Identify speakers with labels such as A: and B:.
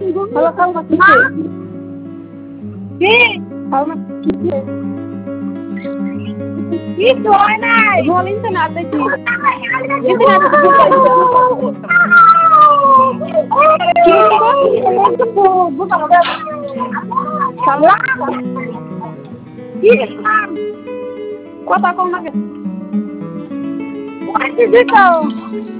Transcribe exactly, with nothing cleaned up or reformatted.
A: hello খালমা কিসে কি খালমা কিসে কি হয় নাই বলিন তো না দেখি ইন্টারনেট তো বুঝাই কি বুঝা হবে খালমা কি কথা কম না কে দিছো